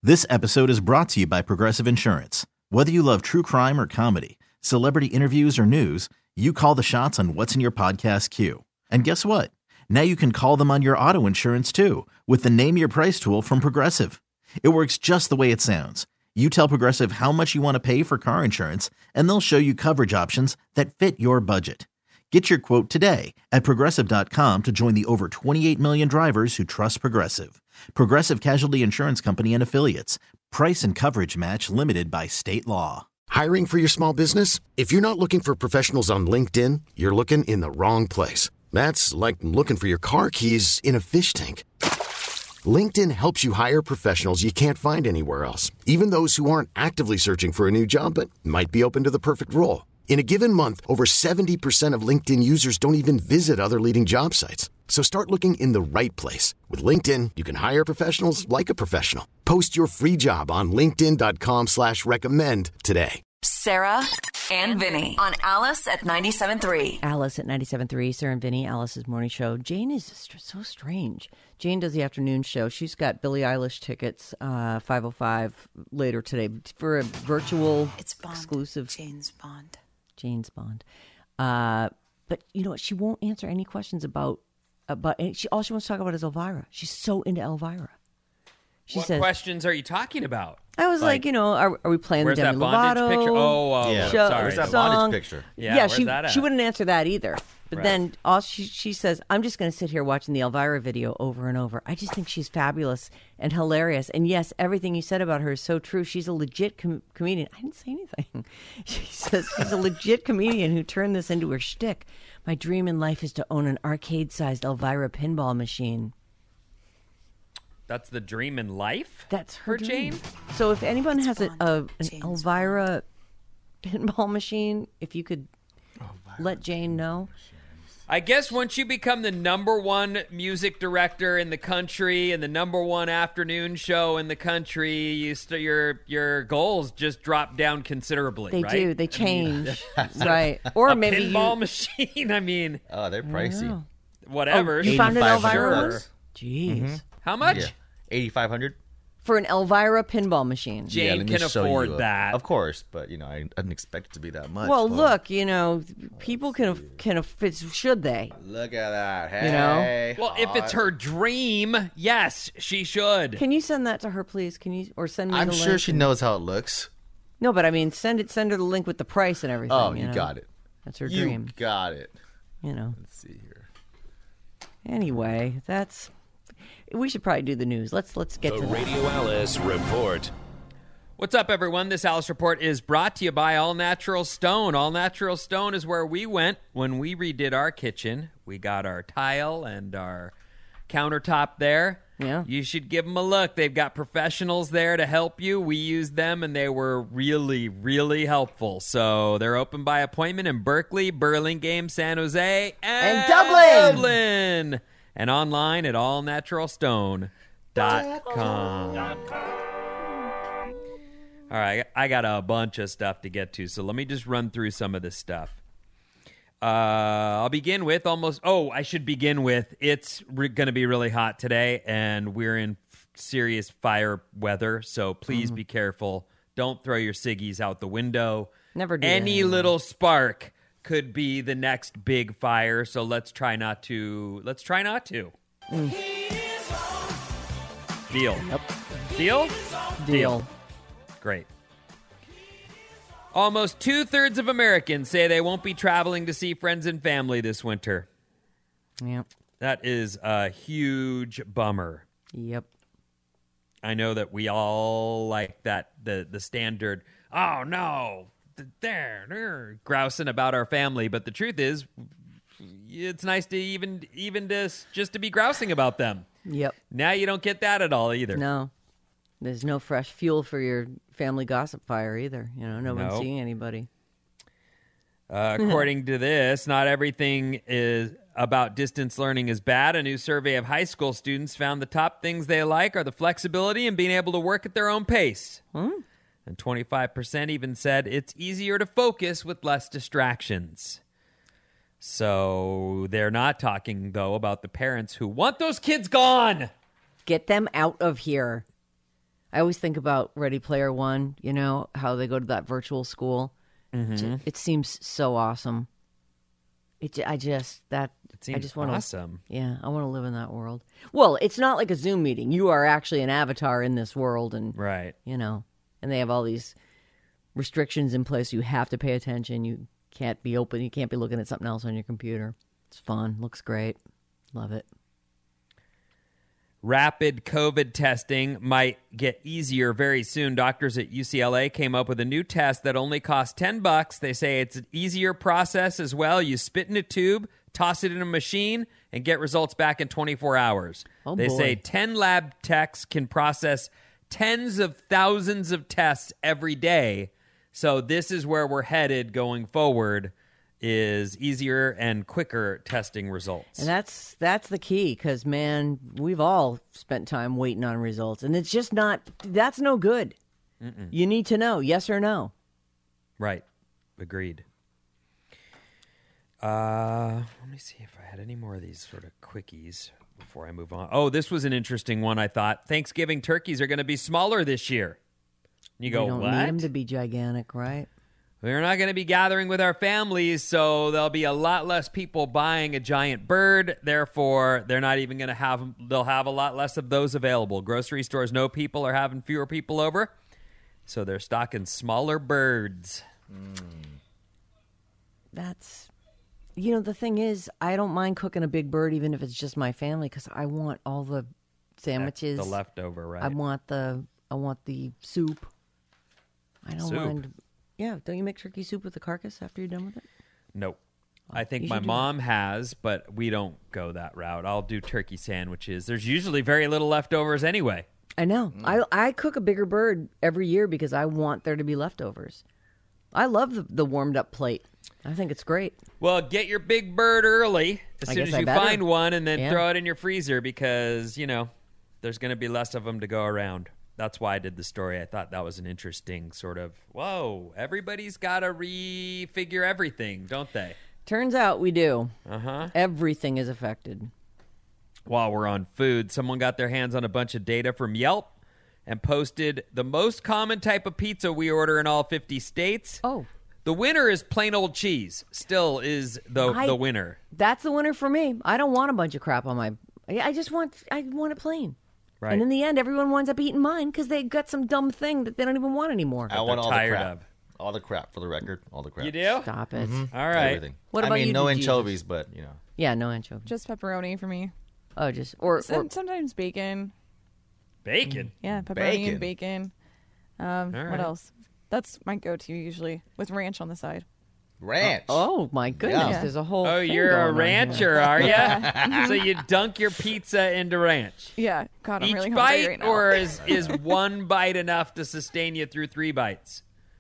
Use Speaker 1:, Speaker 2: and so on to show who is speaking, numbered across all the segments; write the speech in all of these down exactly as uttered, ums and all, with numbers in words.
Speaker 1: This episode is brought to you by Progressive Insurance. Whether you love true crime or comedy, celebrity interviews or news, you call the shots on what's in your podcast queue. And guess what? Now you can call them on your auto insurance too with the Name Your Price tool from Progressive. It works just the way it sounds. You tell Progressive how much you want to pay for car insurance, and they'll show you coverage options that fit your budget. Get your quote today at Progressive dot com to join the over twenty-eight million drivers who trust Progressive. Progressive Casualty Insurance Company and Affiliates. Price and coverage match limited by state law.
Speaker 2: Hiring for your small business? If you're not looking for professionals on LinkedIn, you're looking in the wrong place. That's like looking for your car keys in a fish tank. LinkedIn helps you hire professionals you can't find anywhere else, even those who aren't actively searching for a new job but might be open to the perfect role. In a given month, over seventy percent of LinkedIn users don't even visit other leading job sites. So start looking in the right place. With LinkedIn, you can hire professionals like a professional. Post your free job on linkedin dot com slash recommend today.
Speaker 3: Sarah and Vinny on Alice at ninety-seven point three.
Speaker 4: Alice at ninety-seven point three, Sarah and Vinny, Alice's morning show. Jane is st- so strange. Jane does the afternoon show. She's got Billie Eilish tickets, uh, five oh five later today for a virtual
Speaker 5: it's Bond.
Speaker 4: exclusive.
Speaker 5: James Bond.
Speaker 4: James Bond. Uh, but you know what? She won't answer any questions about, about she, all she wants to talk about is Elvira. She's so into Elvira. She
Speaker 6: what
Speaker 4: says,
Speaker 6: questions are you talking about?
Speaker 4: I was like, like you know, are, are we playing
Speaker 6: where's
Speaker 4: the Demi
Speaker 6: that bondage
Speaker 4: Lovato
Speaker 6: picture? Oh, uh,
Speaker 7: yeah.
Speaker 4: show,
Speaker 6: sorry.
Speaker 7: Where's that
Speaker 4: song?
Speaker 7: bondage picture?
Speaker 6: Yeah,
Speaker 4: yeah
Speaker 6: where's
Speaker 4: she
Speaker 6: that at?
Speaker 4: she wouldn't answer that either. But
Speaker 6: Right.
Speaker 4: then all she she says, I'm just going to sit here watching the Elvira video over and over. I just think she's fabulous and hilarious. And yes, everything you said about her is so true. She's a legit com- comedian. I didn't say anything. She says she's a legit comedian who turned this into her shtick. My dream in life is to own an arcade-sized Elvira pinball machine.
Speaker 6: That's the dream in life?
Speaker 4: That's her
Speaker 6: for
Speaker 4: dream.
Speaker 6: Jane?
Speaker 4: So if anyone
Speaker 5: It's
Speaker 4: has a,
Speaker 5: Bond.
Speaker 4: a an
Speaker 5: James
Speaker 4: Elvira pinball machine, if you could let Jane know.
Speaker 6: I guess once you become the number one music director in the country and the number one afternoon show in the country, you st- your your goals just drop down considerably.
Speaker 4: They
Speaker 6: right?
Speaker 4: do. They
Speaker 6: I mean,
Speaker 4: change. Right. Or
Speaker 6: a
Speaker 4: maybe
Speaker 6: pinball
Speaker 4: you...
Speaker 6: machine. I mean,
Speaker 7: Oh, they're pricey.
Speaker 6: whatever.
Speaker 4: Oh, you found an
Speaker 7: eighty-five hundred
Speaker 4: Elvira one?
Speaker 7: bucks.
Speaker 4: Jeez.
Speaker 7: Mm-hmm.
Speaker 6: How much?
Speaker 7: Yeah, eighty-five hundred.
Speaker 4: For an Elvira pinball machine.
Speaker 6: Jane
Speaker 7: Yeah, let me
Speaker 6: can
Speaker 7: show
Speaker 6: afford
Speaker 7: you a-
Speaker 6: that.
Speaker 7: Of course, but you know, I didn't expect it to be that much.
Speaker 4: Well,
Speaker 7: Hold on.
Speaker 4: look, you know, people can af- can af- should they?
Speaker 7: Look at that. Hey,
Speaker 4: You know?
Speaker 6: Well, if it's her dream, yes, she should.
Speaker 4: Can you send that to her, please? Can you or send me?
Speaker 7: I'm
Speaker 4: the
Speaker 7: sure
Speaker 4: link
Speaker 7: she
Speaker 4: and-
Speaker 7: knows how it looks.
Speaker 4: No, but I mean, send it. Send her the link with the price and everything.
Speaker 7: Oh,
Speaker 4: you
Speaker 7: you
Speaker 4: know?
Speaker 7: got it.
Speaker 4: That's her
Speaker 7: You
Speaker 4: dream.
Speaker 7: got it.
Speaker 4: You know.
Speaker 7: Let's see here.
Speaker 4: Anyway, that's. We should probably do the news. Let's let's get
Speaker 8: The
Speaker 4: to that.
Speaker 8: Radio Alice Report.
Speaker 6: What's up, everyone? This Alice Report is brought to you by All Natural Stone. All Natural Stone is where we went when we redid our kitchen. We got our tile and our countertop there.
Speaker 4: Yeah.
Speaker 6: You should give them a look. They've got professionals there to help you. We used them, and they were really, really helpful. So they're open by appointment in Berkeley, Burlingame, San Jose, and,
Speaker 4: And Dublin.
Speaker 6: Dublin. And online at all natural stone dot com. All right, I got a bunch of stuff to get to, so let me just run through some of this stuff. Uh, I'll begin with almost, oh, I should begin with, it's re- going to be really hot today, and we're in f- serious fire weather, so please be careful. Don't throw your ciggies out the window.
Speaker 4: Never do that
Speaker 6: Any
Speaker 4: anymore.
Speaker 6: little spark could be the next big fire, so let's try not to, let's try not to. Deal.
Speaker 4: Yep.
Speaker 6: Deal?
Speaker 4: Deal.
Speaker 6: Great. Almost two-thirds of Americans say they won't be traveling to see friends and family this winter.
Speaker 4: Yep.
Speaker 6: That is a huge bummer.
Speaker 4: Yep.
Speaker 6: I know that we all like that, the the standard, oh, no, th- there, there, grousing about our family. But the truth is, it's nice to even, even to, just to be grousing about them.
Speaker 4: Yep.
Speaker 6: Now you don't get that at all either.
Speaker 4: No. There's no fresh fuel for your family gossip fire either. You know, no,
Speaker 6: No.
Speaker 4: one's seeing anybody.
Speaker 6: Uh, according to this, not everything is about distance learning is bad. A new survey of high school students found the top things they like are the flexibility and being able to work at their own pace.
Speaker 4: Hmm?
Speaker 6: And twenty-five percent even said it's easier to focus with less distractions. So they're not talking, though, about the parents who want those kids gone.
Speaker 4: Get them out of here. I always think about Ready Player One, you know, how they go to that virtual school.
Speaker 6: Mm-hmm.
Speaker 4: It seems so awesome. It, ju- I just, that,
Speaker 6: It seems
Speaker 4: I just want to,
Speaker 6: awesome.
Speaker 4: yeah, I want to live in that world. Well, it's not like a Zoom meeting. You are actually an avatar in this world, and,
Speaker 6: Right.
Speaker 4: you know, and they have all these restrictions in place. You have to pay attention. You can't be open. You can't be looking at something else on your computer. It's fun. Looks great. Love it.
Speaker 6: Rapid COVID testing might get easier very soon. Doctors at U C L A came up with a new test that only costs ten bucks. They say it's an easier process as well. You spit in a tube, toss it in a machine, and get results back in twenty-four hours.
Speaker 4: Oh,
Speaker 6: they
Speaker 4: boy.
Speaker 6: say ten lab techs can process tens of thousands of tests every day. So this is where we're headed going forward, is easier and quicker testing results.
Speaker 4: And that's that's the key, because, man, we've all spent time waiting on results, and it's just not, that's no good. Mm-mm. You need to know, yes or no.
Speaker 6: Right. Agreed. Uh, let me see if I had any more of these sort of quickies before I move on. Oh, this was an interesting one, I thought. Thanksgiving turkeys are going to be smaller this year. You go,
Speaker 4: We don't
Speaker 6: what?
Speaker 4: need them to be gigantic, right?
Speaker 6: We're not going to be gathering with our families, so there'll be a lot less people buying a giant bird. Therefore, they're not even going to have, they'll have a lot less of those available. Grocery stores know people are having fewer people over, so they're stocking smaller birds.
Speaker 4: That's, you know, the thing is, I don't mind cooking a big bird, even if it's just my family, because I want all the sandwiches.
Speaker 6: The leftover, right?
Speaker 4: I want the, I want the soup. I don't
Speaker 6: Soup.
Speaker 4: mind. Yeah, don't you make turkey soup with the carcass after you're done with it?
Speaker 6: Nope. I think
Speaker 4: You
Speaker 6: my
Speaker 4: should do
Speaker 6: mom has, but we don't go that route. I'll do turkey sandwiches. There's usually very little leftovers anyway.
Speaker 4: I know. I I cook a bigger bird every year because I want there to be leftovers. I love the, the warmed up plate. I think it's great.
Speaker 6: Well, get your big bird early as
Speaker 4: I
Speaker 6: soon
Speaker 4: guess
Speaker 6: as
Speaker 4: I
Speaker 6: you
Speaker 4: better.
Speaker 6: find one, and then
Speaker 4: Yeah.
Speaker 6: throw it in your freezer because, you know, there's going to be less of them to go around. That's why I did the story. I thought that was an interesting sort of, whoa, everybody's got to refigure everything, don't they?
Speaker 4: Turns out we do.
Speaker 6: Uh-huh.
Speaker 4: Everything is affected.
Speaker 6: While we're on food, someone got their hands on a bunch of data from Yelp and posted the most common type of pizza we order in all fifty states.
Speaker 4: Oh.
Speaker 6: The winner is plain old cheese. Still is the
Speaker 4: I-
Speaker 6: the winner.
Speaker 4: That's the winner for me. I don't want a bunch of crap on my. I I just want. I want it plain.
Speaker 6: Right.
Speaker 4: And in the end, everyone winds up eating mine because they got some dumb thing that they don't even want anymore.
Speaker 7: I want all the
Speaker 6: tired
Speaker 7: crap.
Speaker 6: of.
Speaker 7: All the crap, for the record. All the crap.
Speaker 6: You do?
Speaker 4: Stop it.
Speaker 6: All right.
Speaker 7: Everything.
Speaker 4: What
Speaker 7: I
Speaker 4: about
Speaker 7: mean,
Speaker 4: you,
Speaker 7: no
Speaker 4: Jesus?
Speaker 7: anchovies, but, you know.
Speaker 4: Yeah, no anchovy.
Speaker 5: Just pepperoni for me.
Speaker 4: Oh, just or, or
Speaker 5: Some- Sometimes bacon.
Speaker 6: Bacon.
Speaker 5: Yeah, pepperoni
Speaker 7: Bacon.
Speaker 5: and bacon. Um,
Speaker 6: All right.
Speaker 5: What else? That's my go-to usually, with ranch on the side.
Speaker 7: Ranch.
Speaker 4: oh my goodness,
Speaker 7: Yeah.
Speaker 4: there's a whole.
Speaker 6: Oh,
Speaker 4: thing
Speaker 6: you're a
Speaker 4: going on here.
Speaker 6: rancher, are you? So you dunk your pizza into ranch.
Speaker 5: Yeah, God, I'm
Speaker 6: Each
Speaker 5: really hungry
Speaker 6: bite,
Speaker 5: right now.
Speaker 6: or is, is one bite enough to sustain you through three bites?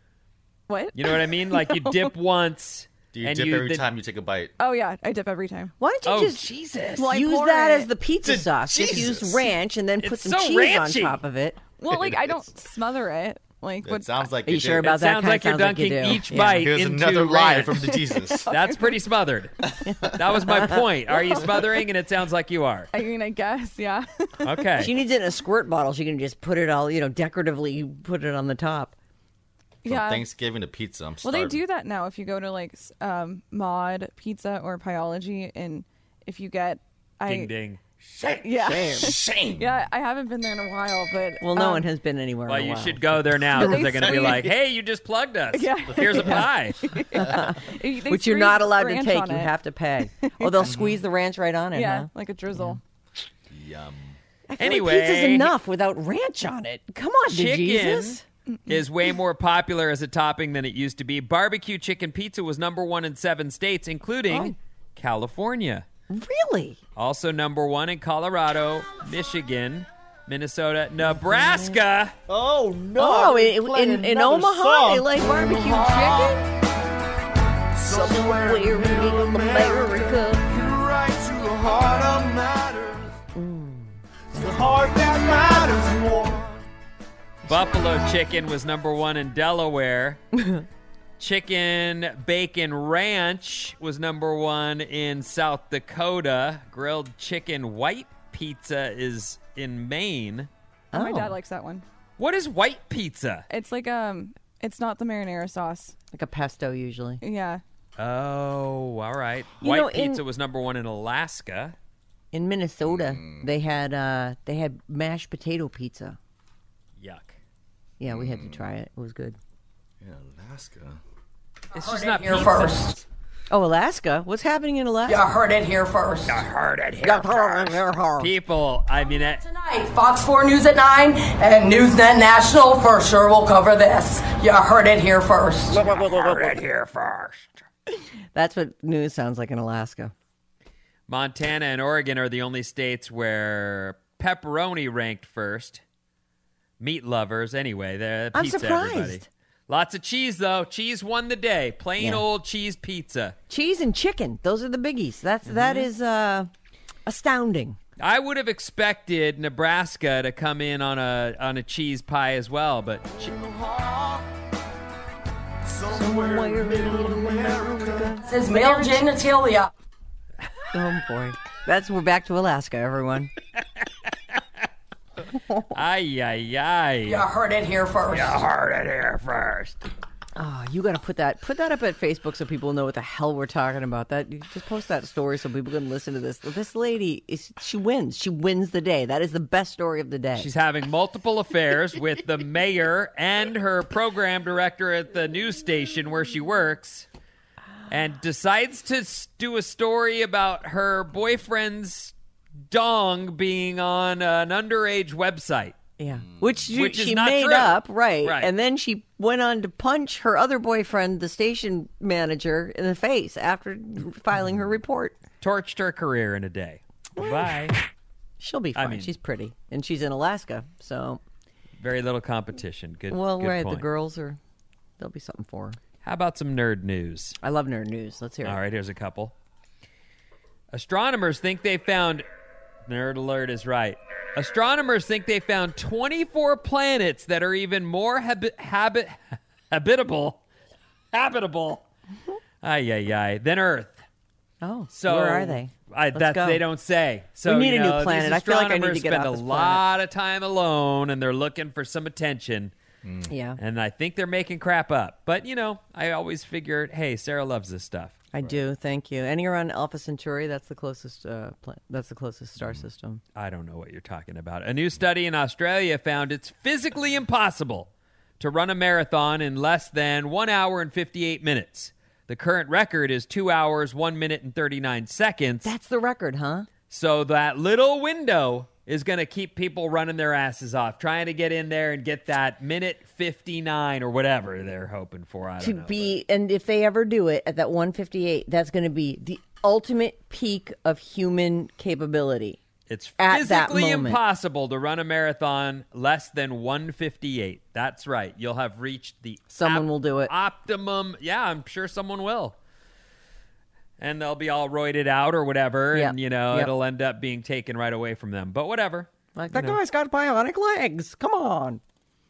Speaker 5: What?
Speaker 6: You know what I mean? Like you dip once.
Speaker 7: Do you
Speaker 6: and
Speaker 7: dip
Speaker 6: you
Speaker 7: every
Speaker 6: then-
Speaker 7: time you take a bite?
Speaker 5: Oh yeah, I dip every time.
Speaker 4: Why don't you
Speaker 6: Oh,
Speaker 4: just
Speaker 6: Jesus.
Speaker 5: Well, I
Speaker 4: use
Speaker 5: pour
Speaker 4: that
Speaker 5: it.
Speaker 4: as the pizza
Speaker 7: Dude,
Speaker 4: sauce? Just use
Speaker 7: Jesus.
Speaker 4: ranch and then put
Speaker 6: It's
Speaker 4: some
Speaker 6: so
Speaker 4: cheese
Speaker 6: ranchy.
Speaker 4: on top of it.
Speaker 5: Well, like
Speaker 7: It
Speaker 5: I don't
Speaker 7: is.
Speaker 5: smother it. Like
Speaker 7: It
Speaker 5: what?
Speaker 7: sounds like
Speaker 4: Are you
Speaker 7: you
Speaker 4: sure
Speaker 7: did.
Speaker 4: about
Speaker 6: It
Speaker 4: that?
Speaker 6: sounds
Speaker 4: Kinda
Speaker 6: like you're
Speaker 4: sounds like you
Speaker 6: dunking
Speaker 4: do.
Speaker 6: each
Speaker 4: Yeah.
Speaker 6: bite
Speaker 7: Here's
Speaker 6: into
Speaker 7: another lie
Speaker 6: ranch.
Speaker 7: from the Jesus.
Speaker 6: That's pretty smothered. That was my point. Are you smothering? And it sounds like you are.
Speaker 5: I mean, I guess, yeah.
Speaker 6: Okay.
Speaker 4: She needs it in a squirt bottle. She can just put it all, you know, decoratively put it on the top.
Speaker 7: From
Speaker 5: yeah.
Speaker 7: Thanksgiving to pizza, I'm
Speaker 5: Well,
Speaker 7: starving.
Speaker 5: they do that now. If you go to like s- um, Mod Pizza or Pyology, and if you get, I
Speaker 6: Ding ding.
Speaker 5: yeah,
Speaker 7: Shame.
Speaker 5: yeah, I haven't been there in a while, but
Speaker 4: Well, no
Speaker 5: um,
Speaker 4: one has been anywhere.
Speaker 6: Well,
Speaker 4: in a
Speaker 6: you
Speaker 4: while.
Speaker 6: should go there now
Speaker 5: But
Speaker 6: because
Speaker 5: they
Speaker 6: they're going to be
Speaker 5: say-
Speaker 6: like, "Hey, you just plugged us.
Speaker 5: Yeah.
Speaker 6: Here's a pie."
Speaker 5: they
Speaker 4: Which you're
Speaker 5: squeeze
Speaker 4: not allowed to
Speaker 5: ranch
Speaker 4: take.
Speaker 5: on
Speaker 4: You
Speaker 5: it.
Speaker 4: have to pay. Oh, they'll squeeze the ranch right on it,
Speaker 5: yeah,
Speaker 4: huh?
Speaker 5: like a drizzle.
Speaker 7: Yum.
Speaker 4: I feel
Speaker 6: Anyway.
Speaker 4: like pizza's enough without ranch on it. Come on,
Speaker 6: Chicken
Speaker 4: Jesus.
Speaker 6: is way more popular as a topping than it used to be. Barbecue chicken pizza was number one in seven states, including
Speaker 4: Oh.
Speaker 6: California.
Speaker 4: Really?
Speaker 6: Also number one in Colorado, Michigan, Minnesota, Nebraska.
Speaker 7: Oh, no.
Speaker 4: Oh, in, in, in Omaha, they like barbecue chicken? Somewhere in America.
Speaker 6: Buffalo chicken was number one in Delaware. Chicken Bacon Ranch was number one in South Dakota. Grilled chicken white pizza is in Maine.
Speaker 5: My
Speaker 4: Oh.
Speaker 5: dad likes that one.
Speaker 6: What is white pizza?
Speaker 5: It's like um, it's not the marinara sauce.
Speaker 4: Like a pesto usually.
Speaker 5: Yeah.
Speaker 6: Oh, all right.
Speaker 4: You
Speaker 6: White
Speaker 4: know, in-
Speaker 6: pizza was number one in Alaska.
Speaker 4: In Minnesota,
Speaker 6: Mm.
Speaker 4: they had uh, they had mashed potato pizza.
Speaker 6: Yuck.
Speaker 4: Yeah, we had to try it. It was good.
Speaker 7: Yeah, Alaska.
Speaker 6: It's just not
Speaker 9: Here
Speaker 6: pizza.
Speaker 9: first.
Speaker 4: Oh, Alaska? What's happening in Alaska?
Speaker 9: You heard it here first.
Speaker 6: I heard it here first. People, I mean, it,
Speaker 9: Tonight, Fox four News at nine and Newsnet National for sure will cover this. You heard it here first.
Speaker 6: heard it here first.
Speaker 4: That's what news sounds like in Alaska.
Speaker 6: Montana and Oregon are the only states where pepperoni ranked first. Meat lovers, anyway. They're
Speaker 4: I'm
Speaker 6: pizza,
Speaker 4: surprised.
Speaker 6: everybody. Lots of cheese, though. Cheese won the day. Plain
Speaker 4: Yeah.
Speaker 6: old cheese pizza.
Speaker 4: Cheese and chicken. Those are the biggies. That's
Speaker 6: Mm-hmm.
Speaker 4: that is uh, astounding.
Speaker 6: I would have expected Nebraska to come in on a on a cheese pie as well, but che-
Speaker 9: This is male genitalia.
Speaker 4: Oh boy, that's we're back to Alaska, everyone.
Speaker 6: ay ay ay.
Speaker 9: You heard it here first.
Speaker 6: heard it here first.
Speaker 4: Oh, you got to put that put that up at Facebook so people know what the hell we're talking about. That you just post that story so people can listen to this. This lady is she wins. She wins the day. That is the best story of the day.
Speaker 6: She's having multiple affairs with the mayor and her program director at the news station where she works, and decides to s- do a story about her boyfriend's dong being on an underage website.
Speaker 4: Yeah, which, she-
Speaker 6: Which is
Speaker 4: she
Speaker 6: not
Speaker 4: made
Speaker 6: true.
Speaker 4: up, right.
Speaker 6: Right.
Speaker 4: And then she went on to punch her other boyfriend, the station manager, in the face after filing her report.
Speaker 6: Torched her career in a day. Bye.
Speaker 4: She'll be
Speaker 6: I
Speaker 4: fine.
Speaker 6: mean-
Speaker 4: She's pretty, and she's in Alaska, so
Speaker 6: Very little competition. Good.
Speaker 4: well,
Speaker 6: good
Speaker 4: right.
Speaker 6: point.
Speaker 4: The girls are there'll be something for her.
Speaker 6: How about some nerd news?
Speaker 4: I love nerd news. Let's hear it.
Speaker 6: All right, here's a couple. Astronomers think they found. Nerd alert is right. Astronomers think they found twenty-four planets that are even more habi- habit habitable, habitable, ay ay ay, than Earth.
Speaker 4: Oh,
Speaker 6: So
Speaker 4: where are they?
Speaker 6: I,
Speaker 4: Let's
Speaker 6: that
Speaker 4: go.
Speaker 6: they don't say. So
Speaker 4: We need
Speaker 6: you
Speaker 4: a new
Speaker 6: know,
Speaker 4: planet.
Speaker 6: These
Speaker 4: I feel like I need to
Speaker 6: astronomers
Speaker 4: get
Speaker 6: spend
Speaker 4: off
Speaker 6: a
Speaker 4: this
Speaker 6: lot of time alone, and they're looking for some attention.
Speaker 4: Yeah,
Speaker 6: And I think they're making crap up. But you know, I always figured, hey, Sarah loves this stuff.
Speaker 4: I do. Thank you. And you're on Alpha Centauri. That's the closest. Uh, pla- that's the closest star system.
Speaker 6: I don't know what you're talking about. A new study in Australia found it's physically impossible to run a marathon in less than one hour and fifty-eight minutes. The current record is two hours, one minute, and thirty-nine seconds.
Speaker 4: That's the record, huh?
Speaker 6: So that little window is going to keep people running their asses off, trying to get in there and get that minute fifty-nine or whatever they're hoping for. I don't
Speaker 4: To
Speaker 6: know.
Speaker 4: be, and if they ever do it at that one fifty-eight, that's going to be the ultimate peak of human capability.
Speaker 6: It's
Speaker 4: at that
Speaker 6: physically
Speaker 4: moment.
Speaker 6: impossible to run a marathon less than one fifty-eight. That's right. You'll have reached the
Speaker 4: Someone will do it.
Speaker 6: optimum. Yeah, I'm sure someone will. And they'll be all roided out or whatever,
Speaker 4: Yep.
Speaker 6: and you know
Speaker 4: Yep.
Speaker 6: it'll end up being taken right away from them. But whatever.
Speaker 4: Like
Speaker 6: You
Speaker 4: that
Speaker 6: know.
Speaker 4: guy's got bionic legs. Come on.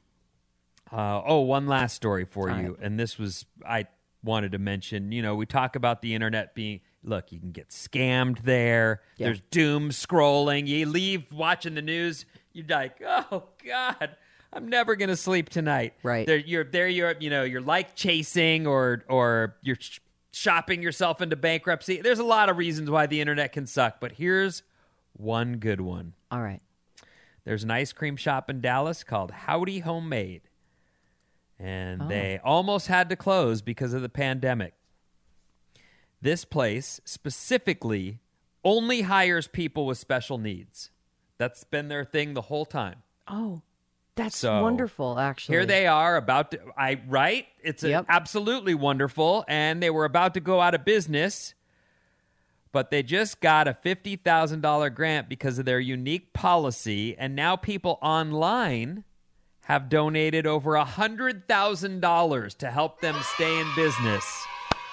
Speaker 6: Uh, oh, one last story for
Speaker 4: All
Speaker 6: you,
Speaker 4: right.
Speaker 6: and this was I wanted to mention. You know, we talk about the internet being. Look, you can get scammed there.
Speaker 4: Yeah.
Speaker 6: There's doom scrolling. You leave watching the news, you're like, oh God, I'm never gonna sleep tonight.
Speaker 4: Right.
Speaker 6: There, you're there. You're you know you're like chasing or or you're sh- shopping yourself into bankruptcy. There's a lot of reasons why the internet can suck, but here's one good one.
Speaker 4: All right.
Speaker 6: There's an ice cream shop in Dallas called Howdy Homemade. And
Speaker 4: Oh.
Speaker 6: they almost had to close because of the pandemic. This place specifically only hires people with special needs. That's been their thing the whole time.
Speaker 4: Oh, that's
Speaker 6: So,
Speaker 4: wonderful. Actually,
Speaker 6: Here they are about to, I right? It's a-
Speaker 4: Yep.
Speaker 6: absolutely wonderful. And they were about to go out of business, but they just got a fifty thousand dollars grant because of their unique policy. And now people online have donated over one hundred thousand dollars to help them stay in business.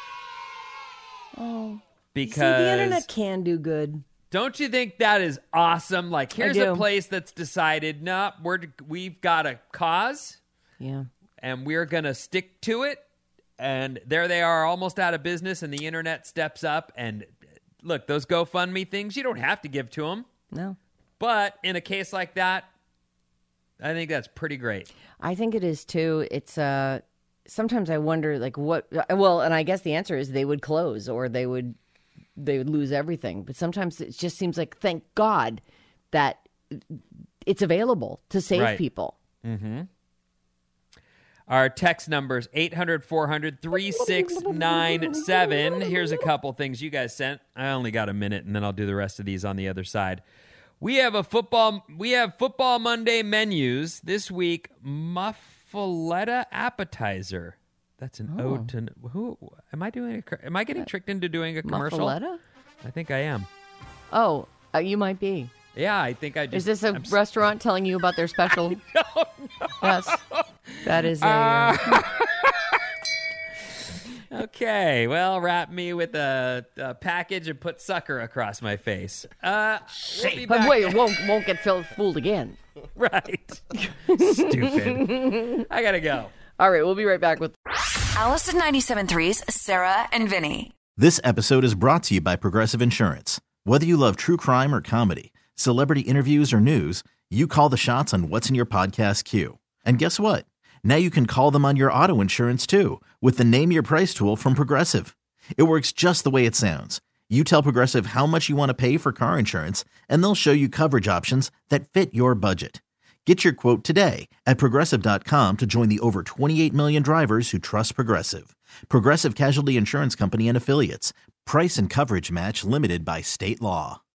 Speaker 4: Oh,
Speaker 6: Because
Speaker 4: see, the internet can do good.
Speaker 6: don't you think that is awesome? Like, here's a
Speaker 4: do.
Speaker 6: place that's decided, nah, we're, we've got a cause.
Speaker 4: Yeah.
Speaker 6: and we're going to stick to it. And there they are, almost out of business, and the internet steps up. And look, those GoFundMe things, you don't have to give to them.
Speaker 4: No.
Speaker 6: But in a case like that, I think that's pretty great.
Speaker 4: I think it is too. It's uh sometimes I wonder like what well, and I guess the answer is they would close or they would they would lose everything. But sometimes it just seems like thank God that it's available to save
Speaker 6: Right.
Speaker 4: people.
Speaker 6: Mm-hmm. Our text numbers eight hundred, four hundred, three six nine seven. Here's a couple things you guys sent. I only got a minute and then I'll do the rest of these on the other side. We have a football we have football Monday menus this week. Muffaletta appetizer. That's an
Speaker 4: Oh.
Speaker 6: ode to who am I doing a, am I getting tricked into doing a commercial?
Speaker 4: Muffaletta?
Speaker 6: I think I am.
Speaker 4: Oh, uh, you might be.
Speaker 6: Yeah, I think I just
Speaker 4: Is this a
Speaker 6: I'm s-
Speaker 4: restaurant telling you about their special?
Speaker 6: No, no.
Speaker 4: Yes. That is a. Uh...
Speaker 6: Okay, well, wrap me with a, a package and put sucker across my face. Uh, we'll be
Speaker 4: But
Speaker 6: back-
Speaker 4: wait, it won't won't get filled, fooled again.
Speaker 6: Right. Stupid. I gotta go.
Speaker 4: All right, we'll be right back with.
Speaker 3: Alice at ninety-seven point three's Sarah and Vinny.
Speaker 1: This episode is brought to you by Progressive Insurance. Whether you love true crime or comedy, celebrity interviews or news, you call the shots on what's in your podcast queue. And guess what? Now you can call them on your auto insurance too with the Name Your Price tool from Progressive. It works just the way it sounds. You tell Progressive how much you want to pay for car insurance, and they'll show you coverage options that fit your budget. Get your quote today at Progressive dot com to join the over twenty-eight million drivers who trust Progressive. Progressive Casualty Insurance Company and Affiliates. Price and coverage match limited by state law.